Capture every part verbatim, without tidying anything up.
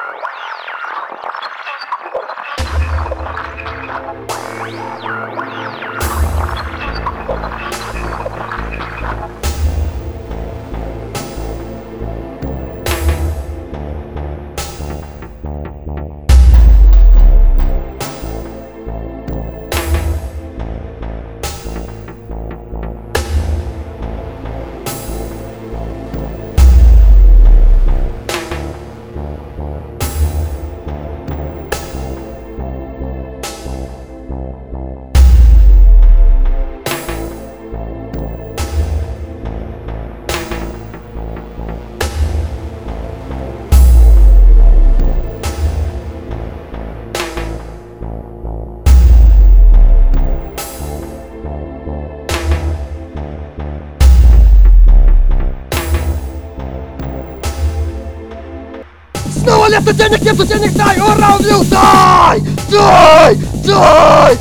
Снова лето, денег нету, денег дай! Ура, убил! Дай! Дай! Дай!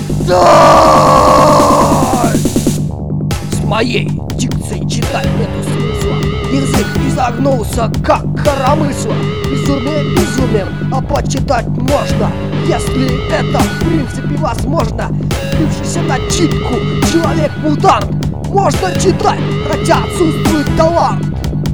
Дай! С моей дикцией читать нету смысла. Язык изогнулся, как коромысло. Безумие безумием, а почитать можно, если это в принципе возможно. Бившийся на читку человек-мутант можно читать, хотя отсутствует талант.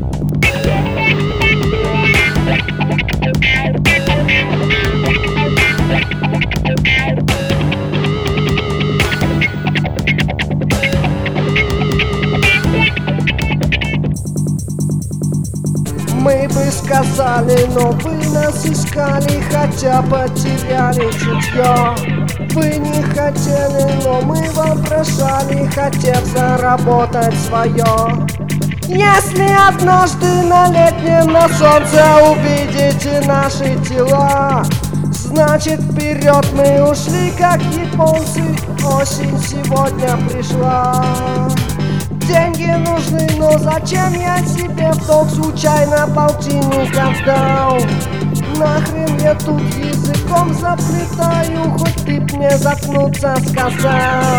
Мы бы сказали, но вы нас искали, хотя потеряли чутье. Вы не хотели, но мы вам прошали, хотев заработать свое. Если однажды на летнем на солнце увидите наши тела, значит вперед мы ушли, как японцы. Осень сегодня пришла. Деньги нужны, но зачем я себе в долг случайно полтинников дал? Нахрен я тут языком заплетаю, хоть ты б мне заткнуться сказал.